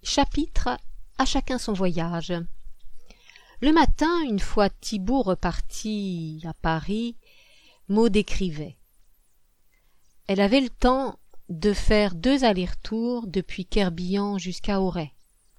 Chapitre à chacun son voyage. Le matin, une fois Thibaut reparti à Paris, Maud écrivait. Elle avait le temps de faire 2 allers-retours depuis Querbillon jusqu'à Auray.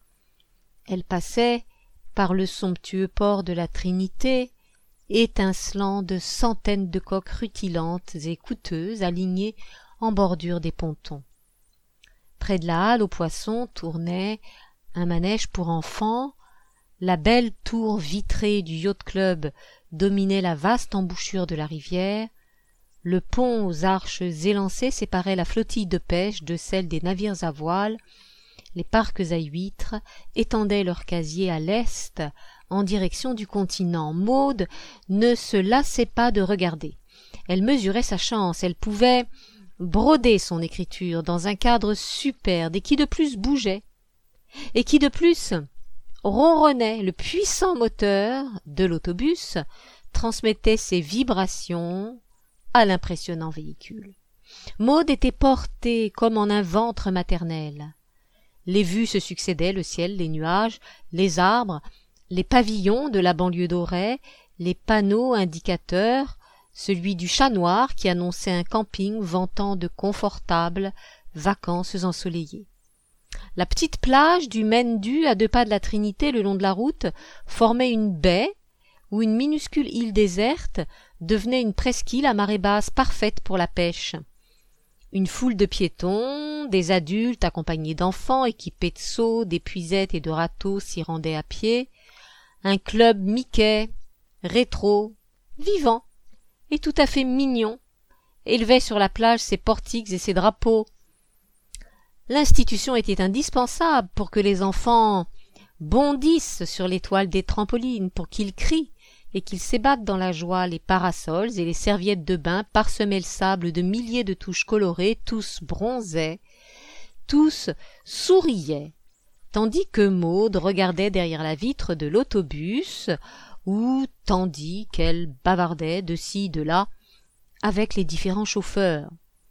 Elle passait par le somptueux port de la Trinité, étincelant de centaines de coques rutilantes et coûteuses alignées en bordure des pontons. Près de la halle aux poissons tournait un manège pour enfants, la belle tour vitrée du yacht-club dominait la vaste embouchure de la rivière, le pont aux arches élancées séparait la flottille de pêche de celle des navires à voile, les parcs à huîtres étendaient leurs casiers à l'est en direction du continent. Maud ne se lassait pas de regarder. Elle mesurait sa chance, elle pouvait broder son écriture dans un cadre superbe et qui de plus bougeait, et qui de plus ronronnait. Le puissant moteur de l'autobus transmettait ses vibrations à l'impressionnant véhicule. Maud était portée comme en un ventre maternel. Les vues se succédaient, le ciel, les nuages, les arbres, les pavillons de la banlieue d'Auray, les panneaux indicateurs, celui du Chat Noir qui annonçait un camping vantant de confortables vacances ensoleillées. La petite plage du Mendu à 2 pas de la Trinité le long de la route formait une baie où une minuscule île déserte devenait une presqu'île à marée basse parfaite pour la pêche. Une foule de piétons, des adultes accompagnés d'enfants équipés de seaux, d'épuisettes et de râteaux s'y rendaient à pied. Un club Mickey, rétro, vivant et tout à fait mignon, élevait sur la plage ses portiques et ses drapeaux. L'institution était indispensable pour que les enfants bondissent sur les toiles des trampolines, pour qu'ils crient et qu'ils s'ébattent dans la joie. Les parasols et les serviettes de bain parsemaient le sable de milliers de touches colorées, tous bronzaient, tous souriaient, tandis que Maud regardait derrière la vitre de l'autobus, ou tandis qu'elle bavardait de ci, de là, avec les différents chauffeurs.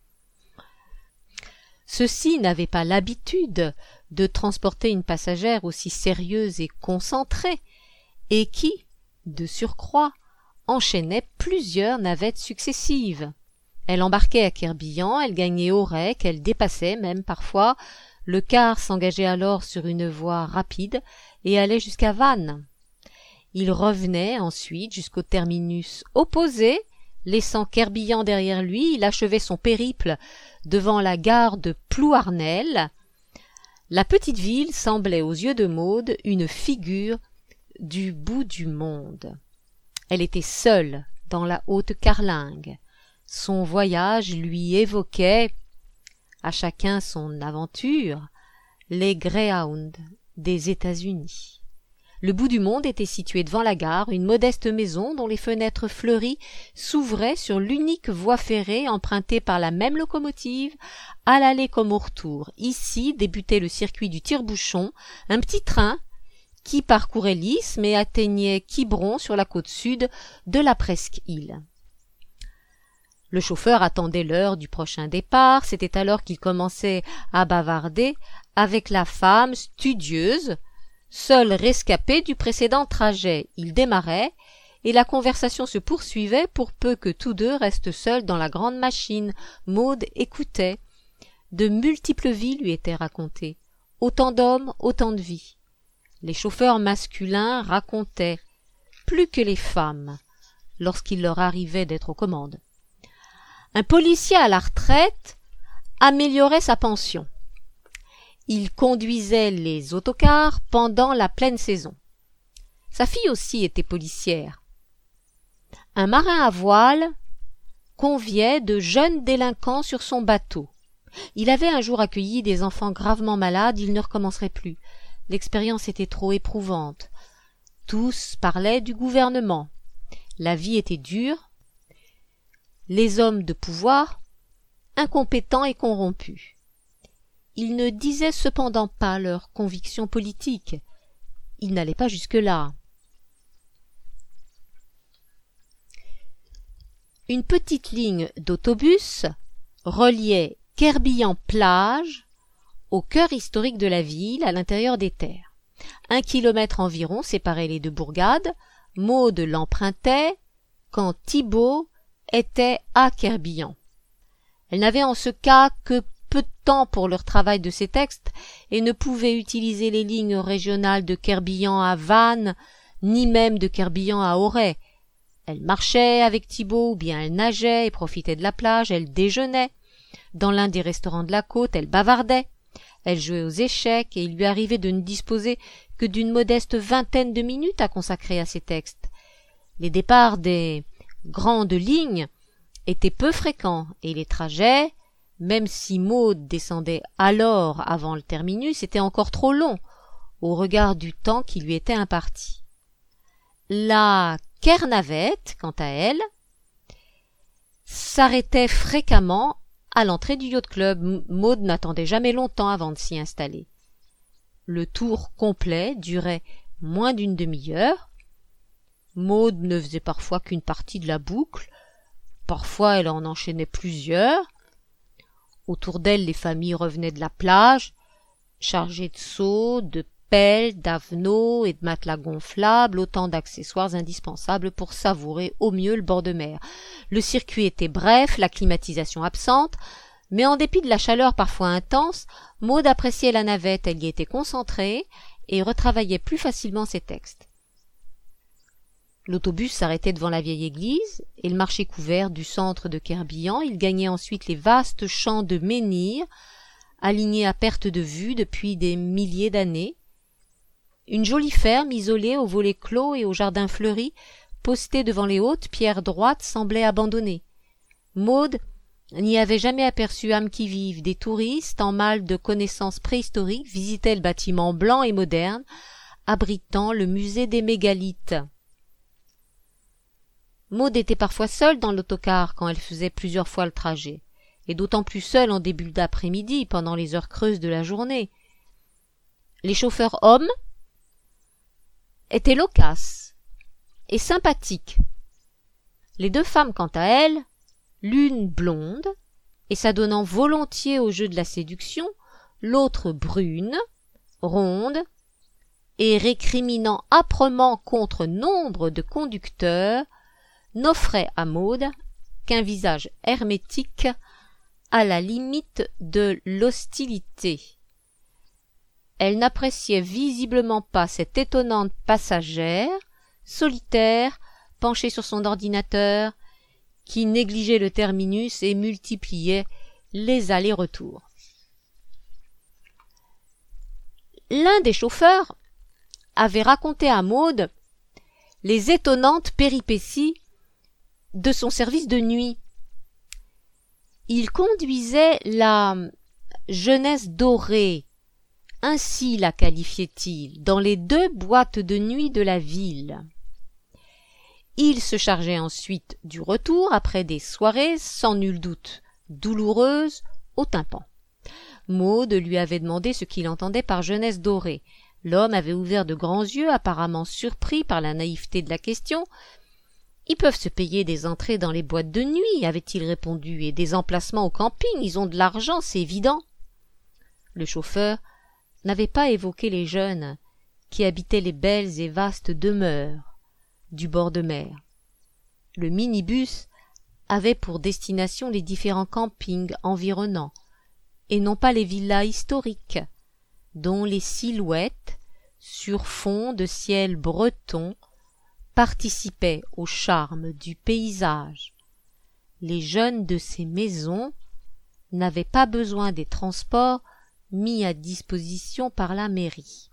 Ceux-ci n'avaient pas l'habitude de transporter une passagère aussi sérieuse et concentrée, et qui, de surcroît, enchaînait plusieurs navettes successives. Elle embarquait à Querbillon, elle gagnait Auray, qu'elle dépassait même parfois, le car s'engageait alors sur une voie rapide et allait jusqu'à Vannes. Il revenait ensuite jusqu'au terminus opposé, laissant Querbillon derrière lui, il achevait son périple devant la gare de Plouarnel. La petite ville semblait aux yeux de Maud une figure du bout du monde. Elle était seule dans la haute carlingue. Son voyage lui évoquait, à chacun son aventure, les Greyhounds des États-Unis. Le bout du monde était situé devant la gare, une modeste maison dont les fenêtres fleuries s'ouvraient sur l'unique voie ferrée empruntée par la même locomotive, à l'aller comme au retour. Ici débutait le circuit du tire-bouchon, un petit train qui parcourait l'isthme et atteignait Quiberon sur la côte sud de la presqu'île. Le chauffeur attendait l'heure du prochain départ, c'était alors qu'il commençait à bavarder avec la femme studieuse, seul rescapé du précédent trajet. Il démarrait, et la conversation se poursuivait pour peu que tous deux restent seuls dans la grande machine. Maud écoutait. De multiples vies lui étaient racontées. Autant d'hommes, autant de vies. Les chauffeurs masculins racontaient plus que les femmes, lorsqu'il leur arrivait d'être aux commandes. Un policier à la retraite améliorait sa pension. Il conduisait les autocars pendant la pleine saison. Sa fille aussi était policière. Un marin à voile conviait de jeunes délinquants sur son bateau. Il avait un jour accueilli des enfants gravement malades, il ne recommencerait plus. L'expérience était trop éprouvante. Tous parlaient du gouvernement. La vie était dure. Les hommes de pouvoir, incompétents et corrompus. Ils ne disaient cependant pas leurs convictions politiques. Ils n'allaient pas jusque-là. Une petite ligne d'autobus reliait Querbillon-Plage au cœur historique de la ville, à l'intérieur des terres. 1 kilomètre environ séparait les deux bourgades. Maud l'empruntait quand Thibaut était à Querbillon. Elle n'avait en ce cas que peu de temps pour le travail de ses textes et ne pouvait utiliser les lignes régionales de Querbillon à Vannes, ni même de Querbillon à Auray. Elle marchait avec Thibaut, ou bien elle nageait et profitait de la plage, elle déjeunait. Dans l'un des restaurants de la côte, elle bavardait. Elle jouait aux échecs et il lui arrivait de ne disposer que d'une modeste vingtaine de minutes à consacrer à ses textes. Les départs des grandes lignes étaient peu fréquents et les trajets, même si Maud descendait alors avant le terminus, étaient encore trop longs au regard du temps qui lui était imparti. La Kernavette, quant à elle, s'arrêtait fréquemment à l'entrée du yacht club. Maud n'attendait jamais longtemps avant de s'y installer. Le tour complet durait moins d'une demi-heure. Maud ne faisait parfois qu'une partie de la boucle, parfois elle en enchaînait plusieurs. Autour d'elle, les familles revenaient de la plage, chargées de seaux, de pelles, d'avenaux et de matelas gonflables, autant d'accessoires indispensables pour savourer au mieux le bord de mer. Le circuit était bref, la climatisation absente, mais en dépit de la chaleur parfois intense, Maud appréciait la navette, elle y était concentrée et retravaillait plus facilement ses textes. L'autobus s'arrêtait devant la vieille église et le marché couvert du centre de Querbillon. Il gagnait ensuite les vastes champs de menhir, alignés à perte de vue depuis des milliers d'années. Une jolie ferme isolée aux volets clos et au jardin fleuri, postée devant les hautes pierres droites, semblait abandonnée. Maud n'y avait jamais aperçu âme qui vive. Des touristes, en mal de connaissances préhistoriques, visitaient le bâtiment blanc et moderne, abritant le musée des mégalithes. Maud était parfois seule dans l'autocar quand elle faisait plusieurs fois le trajet, et d'autant plus seule en début d'après-midi, pendant les heures creuses de la journée. Les chauffeurs hommes étaient loquaces et sympathiques. Les deux femmes, quant à elles, l'une blonde et s'adonnant volontiers au jeu de la séduction, l'autre brune, ronde et récriminant âprement contre nombre de conducteurs, n'offrait à Maud qu'un visage hermétique à la limite de l'hostilité. Elle n'appréciait visiblement pas cette étonnante passagère, solitaire, penchée sur son ordinateur, qui négligeait le terminus et multipliait les allers-retours. L'un des chauffeurs avait raconté à Maud les étonnantes péripéties de son service de nuit. Il conduisait la jeunesse dorée, ainsi la qualifiait-il, dans les 2 boîtes de nuit de la ville. Il se chargeait ensuite du retour après des soirées sans nul doute douloureuses au tympan. Maud lui avait demandé ce qu'il entendait par jeunesse dorée. L'homme avait ouvert de grands yeux, apparemment surpris par la naïveté de la question. « Ils peuvent se payer des entrées dans les boîtes de nuit, avait-il répondu, et des emplacements au camping, ils ont de l'argent, c'est évident. » Le chauffeur n'avait pas évoqué les jeunes qui habitaient les belles et vastes demeures du bord de mer. Le minibus avait pour destination les différents campings environnants, et non pas les villas historiques, dont les silhouettes, sur fond de ciel breton, participaient au charme du paysage. Les jeunes de ces maisons n'avaient pas besoin des transports mis à disposition par la mairie.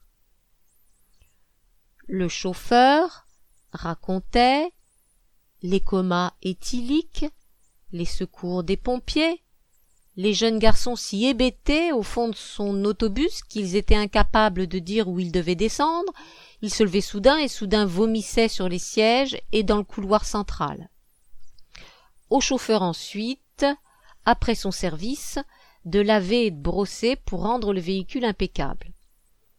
Le chauffeur racontait les comas éthyliques, les secours des pompiers, les jeunes garçons si hébétés au fond de son autobus qu'ils étaient incapables de dire où ils devaient descendre. Ils se levaient soudain et soudain vomissaient sur les sièges et dans le couloir central. Au chauffeur ensuite, après son service, de laver et de brosser pour rendre le véhicule impeccable.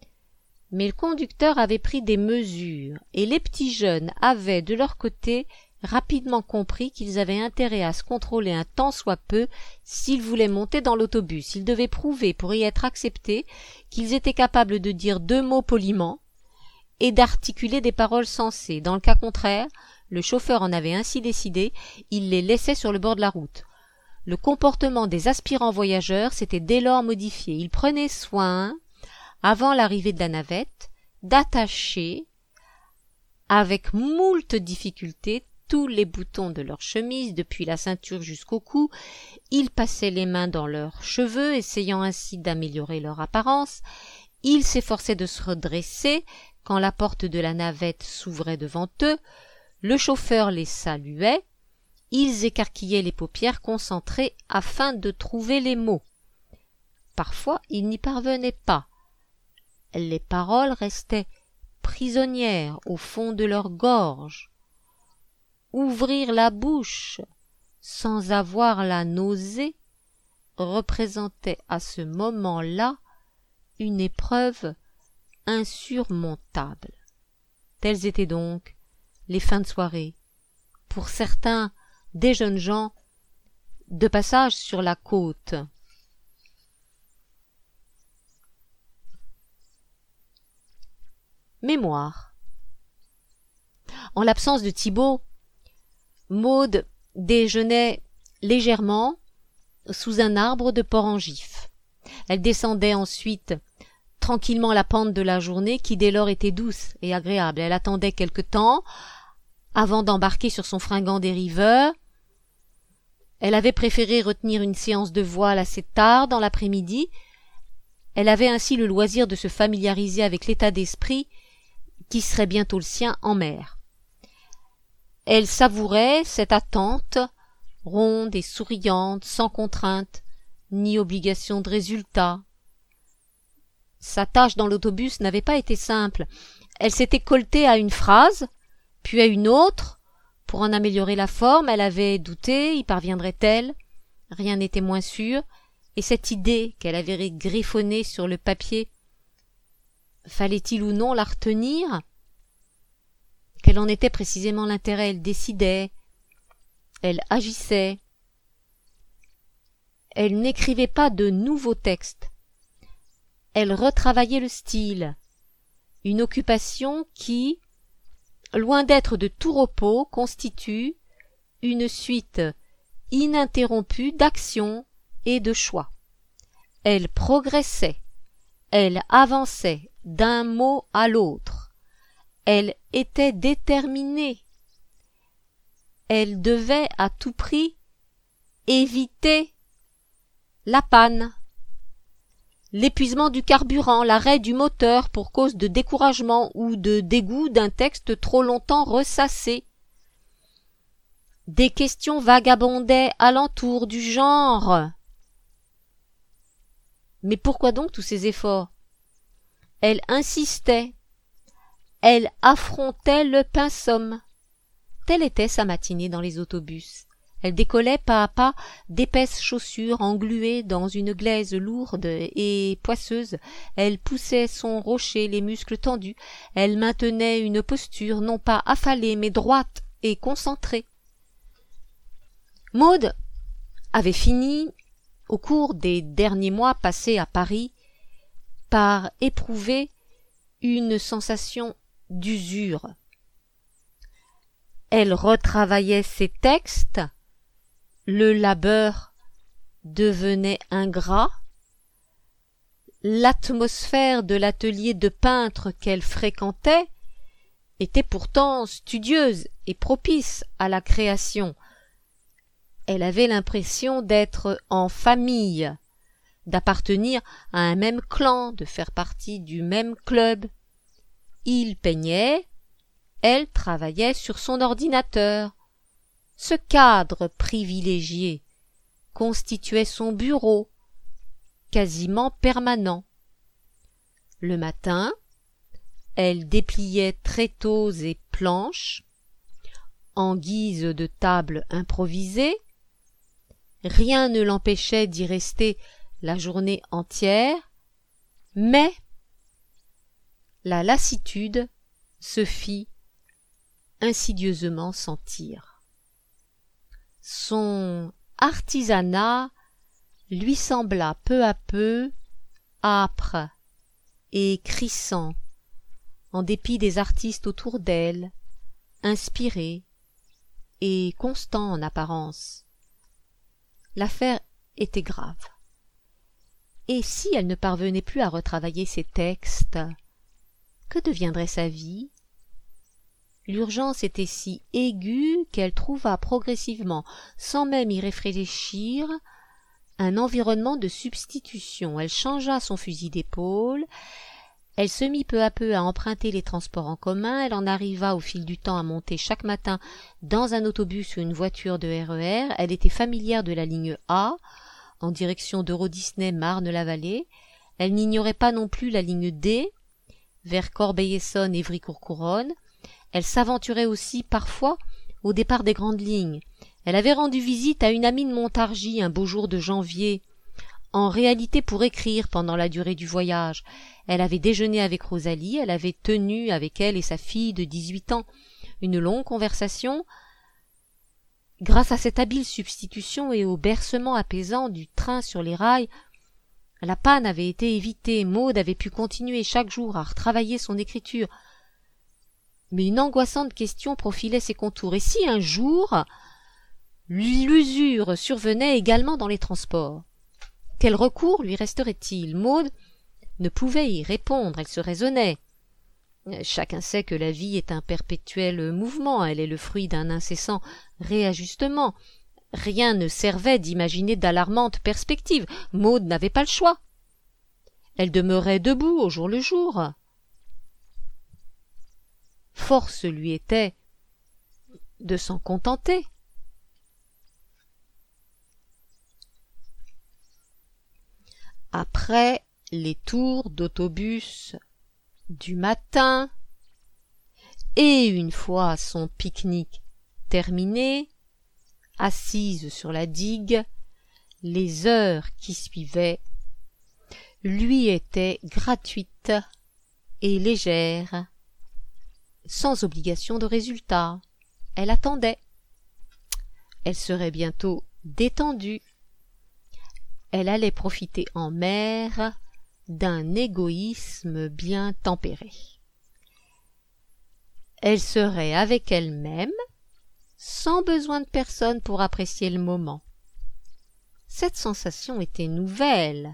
Mais le conducteur avait pris des mesures et les petits jeunes avaient de leur côté rapidement comprit qu'ils avaient intérêt à se contrôler un tant soit peu s'ils voulaient monter dans l'autobus. Ils devaient prouver, pour y être acceptés, qu'ils étaient capables de dire 2 mots poliment et d'articuler des paroles sensées. Dans le cas contraire, le chauffeur en avait ainsi décidé, il les laissait sur le bord de la route. Le comportement des aspirants voyageurs s'était dès lors modifié. Ils prenaient soin, avant l'arrivée de la navette, d'attacher, avec moult difficultés, tous les boutons de leur chemise, depuis la ceinture jusqu'au cou. Ils passaient les mains dans leurs cheveux, essayant ainsi d'améliorer leur apparence. Ils s'efforçaient de se redresser quand la porte de la navette s'ouvrait devant eux. Le chauffeur les saluait. Ils écarquillaient les paupières concentrées afin de trouver les mots. Parfois, ils n'y parvenaient pas. Les paroles restaient prisonnières au fond de leur gorge. Ouvrir la bouche sans avoir la nausée représentait à ce moment-là une épreuve insurmontable. Telles étaient donc les fins de soirée, pour certains des jeunes gens de passage sur la côte. Mémoire. En l'absence de Thibaut, Maude déjeunait légèrement sous un arbre de Port-en-Gif. Elle descendait ensuite tranquillement la pente de la journée qui dès lors était douce et agréable. Elle attendait quelque temps avant d'embarquer sur son fringant dériveur. Elle avait préféré retenir une séance de voile assez tard dans l'après-midi. Elle avait ainsi le loisir de se familiariser avec l'état d'esprit qui serait bientôt le sien en mer. Elle savourait cette attente, ronde et souriante, sans contrainte, ni obligation de résultat. Sa tâche dans l'autobus n'avait pas été simple. Elle s'était colletée à une phrase, puis à une autre. Pour en améliorer la forme, elle avait douté, y parviendrait-elle? Rien n'était moins sûr, et cette idée qu'elle avait griffonnée sur le papier, fallait-il ou non la retenir? Quel en était précisément l'intérêt? Elle décidait, elle agissait. Elle n'écrivait pas de nouveaux textes. Elle retravaillait le style, une occupation qui, loin d'être de tout repos, constitue une suite ininterrompue d'actions et de choix. Elle progressait, elle avançait d'un mot à l'autre. Elle était déterminée. Elle devait à tout prix éviter la panne, l'épuisement du carburant, l'arrêt du moteur pour cause de découragement ou de dégoût d'un texte trop longtemps ressassé. Des questions vagabondaient alentour du genre. Mais pourquoi donc tous ces efforts? Elle insistait. Elle affrontait le pinsomme. Telle était sa matinée dans les autobus. Elle décollait pas à pas d'épaisses chaussures engluées dans une glaise lourde et poisseuse. Elle poussait son rocher, les muscles tendus. Elle maintenait une posture non pas affalée mais droite et concentrée. Maude avait fini, au cours des derniers mois passés à Paris, par éprouver une sensation d'usure. Elle retravaillait ses textes, le labeur devenait ingrat, l'atmosphère de l'atelier de peintre qu'elle fréquentait était pourtant studieuse et propice à la création. Elle avait l'impression d'être en famille, d'appartenir à un même clan, de faire partie du même club. Il peignait, elle travaillait sur son ordinateur. Ce cadre privilégié constituait son bureau, quasiment permanent. Le matin, elle dépliait tréteaux et planches, en guise de table improvisée. Rien ne l'empêchait d'y rester la journée entière, mais la lassitude se fit insidieusement sentir. Son artisanat lui sembla peu à peu âpre et crissant, en dépit des artistes autour d'elle, inspirés et constants en apparence. L'affaire était grave. Et si elle ne parvenait plus à retravailler ses textes, que deviendrait sa vie? L'urgence était si aiguë qu'elle trouva progressivement, sans même y réfléchir, un environnement de substitution. Elle changea son fusil d'épaule, elle se mit peu à peu à emprunter les transports en commun, elle en arriva au fil du temps à monter chaque matin dans un autobus ou une voiture de RER, elle était familière de la ligne A, en direction d'Euro-Disney Marne-la-Vallée, elle n'ignorait pas non plus la ligne D, vers Corbeil-Essonnes et Évry-Courcouronnes, elle s'aventurait aussi parfois au départ des grandes lignes. Elle avait rendu visite à une amie de Montargis un beau jour de janvier, en réalité pour écrire pendant la durée du voyage. Elle avait déjeuné avec Rosalie, elle avait tenu avec elle et sa fille de 18 ans une longue conversation. Grâce à cette habile substitution et au bercement apaisant du train sur les rails, la panne avait été évitée, Maude avait pu continuer chaque jour à retravailler son écriture. Mais une angoissante question profilait ses contours. Et si un jour, l'usure survenait également dans les transports? Quel recours lui resterait-il? Maude ne pouvait y répondre, elle se raisonnait. Chacun sait que la vie est un perpétuel mouvement, elle est le fruit d'un incessant réajustement. Rien ne servait d'imaginer d'alarmantes perspectives. Maude n'avait pas le choix. Elle demeurait debout au jour le jour. Force lui était de s'en contenter. Après les tours d'autobus du matin, et une fois son pique-nique terminé, assise sur la digue, les heures qui suivaient lui étaient gratuites et légères, sans obligation de résultat. Elle attendait. Elle serait bientôt détendue. Elle allait profiter en mer d'un égoïsme bien tempéré. Elle serait avec elle-même, sans besoin de personne pour apprécier le moment. Cette sensation était nouvelle.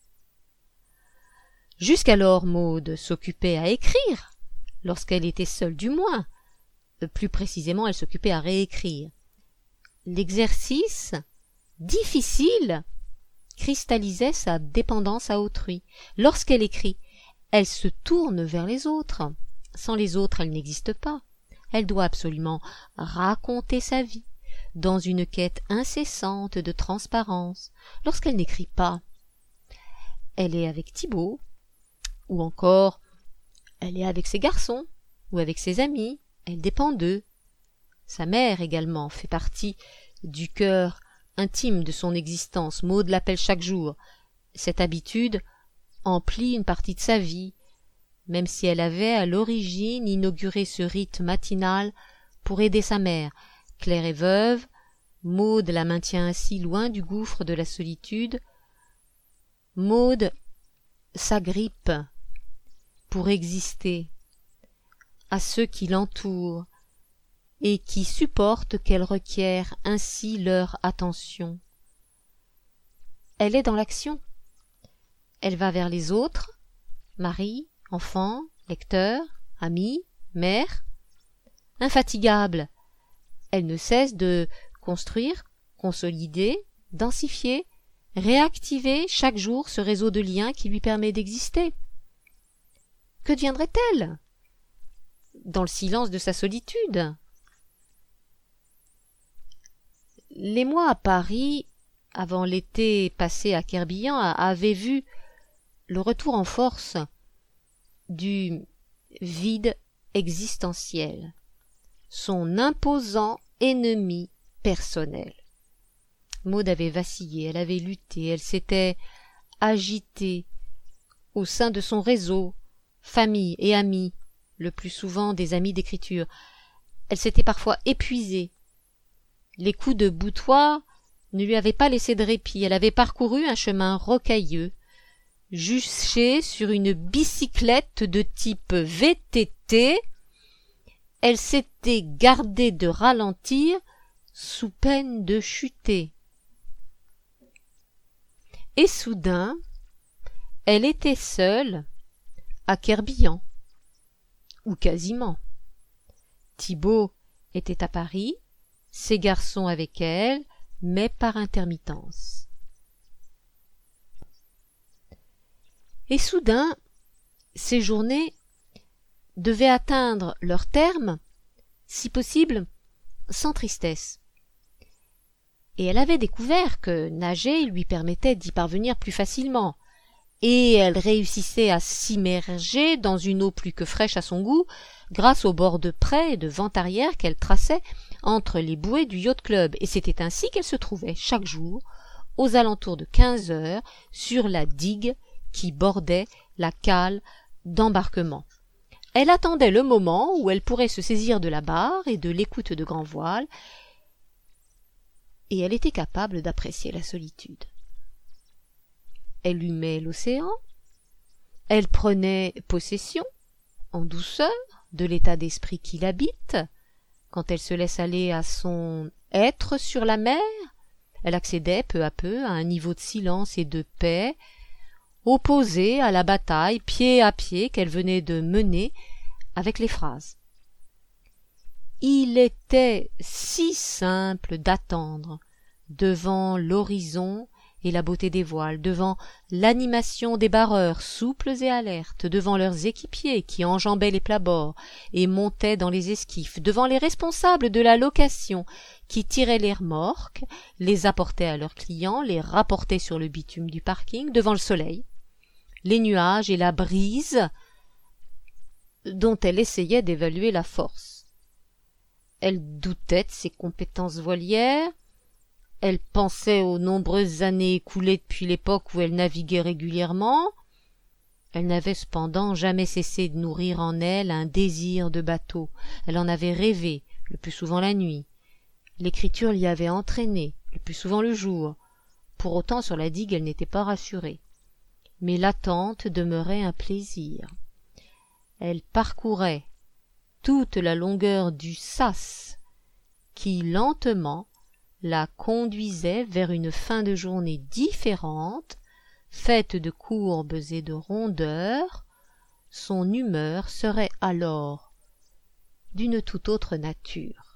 Jusqu'alors, Maude s'occupait à écrire, lorsqu'elle était seule du moins. Plus précisément, elle s'occupait à réécrire. L'exercice, difficile, cristallisait sa dépendance à autrui. Lorsqu'elle écrit, elle se tourne vers les autres. Sans les autres, elle n'existe pas. Elle doit absolument raconter sa vie, dans une quête incessante de transparence. Lorsqu'elle n'écrit pas, elle est avec Thibaut, ou encore elle est avec ses garçons, ou avec ses amis, elle dépend d'eux. Sa mère également fait partie du cœur intime de son existence. Maude l'appelle chaque jour. Cette habitude emplit une partie de sa vie, même si elle avait à l'origine inauguré ce rite matinal pour aider sa mère. Claire est veuve, Maude la maintient ainsi loin du gouffre de la solitude. Maude s'agrippe pour exister à ceux qui l'entourent et qui supportent qu'elle requiert ainsi leur attention. Elle est dans l'action. Elle va vers les autres, mari, enfants, lecteurs, amis, mère. Infatigable, elle ne cesse de construire, consolider, densifier, réactiver chaque jour ce réseau de liens qui lui permet d'exister. Que deviendrait-elle dans le silence de sa solitude? Les mois à Paris, avant l'été passé à Querbillan, avaient vu le retour en force du vide existentiel, son imposant ennemi personnel. Maude avait vacillé, elle avait lutté, elle s'était agitée au sein de son réseau, famille et amis, le plus souvent des amis d'écriture. Elle s'était parfois épuisée. Les coups de boutoir ne lui avaient pas laissé de répit. Elle avait parcouru un chemin rocailleux, juché sur une bicyclette de type VTT. Elle s'était gardée de ralentir sous peine de chuter. Et soudain, elle était seule à Querbillan, ou quasiment. Thibaut était à Paris, ses garçons avec elle, mais par intermittence. Et soudain, ces journées devaient atteindre leur terme, si possible, sans tristesse. Et elle avait découvert que nager lui permettait d'y parvenir plus facilement, et elle réussissait à s'immerger dans une eau plus que fraîche à son goût, grâce aux bords de près et de vent arrière qu'elle traçait entre les bouées du yacht club, et c'était ainsi qu'elle se trouvait chaque jour, aux alentours de 15 heures, sur la digue qui bordait la cale d'embarquement. Elle attendait le moment où elle pourrait se saisir de la barre et de l'écoute de grand voile, et elle était capable d'apprécier la solitude. Elle humait l'océan, elle prenait possession, en douceur, de l'état d'esprit qui l'habite. Quand elle se laisse aller à son être sur la mer, elle accédait peu à peu à un niveau de silence et de paix, opposé à la bataille pied à pied qu'elle venait de mener avec les phrases. Il était si simple d'attendre devant l'horizon et la beauté des voiles, devant l'animation des barreurs souples et alertes, devant leurs équipiers qui enjambaient les plabords et montaient dans les esquifs, devant les responsables de la location qui tiraient les remorques, les apportaient à leurs clients, les rapportaient sur le bitume du parking, devant le soleil, les nuages et la brise dont elle essayait d'évaluer la force. Elle doutait de ses compétences voilières, elle pensait aux nombreuses années écoulées depuis l'époque où elle naviguait régulièrement. Elle n'avait cependant jamais cessé de nourrir en elle un désir de bateau. Elle en avait rêvé, le plus souvent la nuit. L'écriture l'y avait entraînée, le plus souvent le jour. Pour autant, sur la digue, elle n'était pas rassurée. Mais l'attente demeurait un plaisir. Elle parcourait toute la longueur du sas qui, lentement, la conduisait vers une fin de journée différente, faite de courbes et de rondeurs. Son humeur serait alors d'une toute autre nature.